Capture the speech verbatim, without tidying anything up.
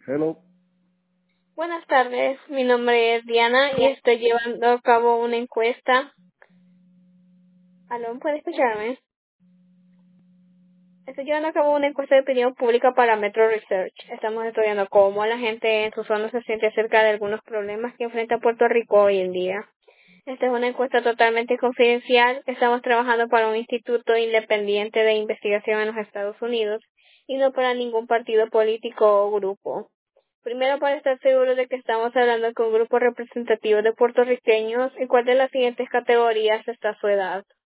Hello. Buenas tardes, mi nombre es Diana y estoy llevando a cabo una encuesta. ¿Aló? ¿Puede escucharme? Estoy llevando a cabo una encuesta de opinión pública para Metro Research. Estamos estudiando cómo la gente en su zona se siente acerca de algunos problemas que enfrenta Puerto Rico hoy en día. Esta es una encuesta totalmente confidencial. Estamos trabajando para un instituto independiente de investigación en los Estados Unidos y no para ningún partido político o grupo. Primero, para estar seguros de que estamos hablando con un grupo representativo de puertorriqueños, ¿en cuál de las siguientes categorías está su edad?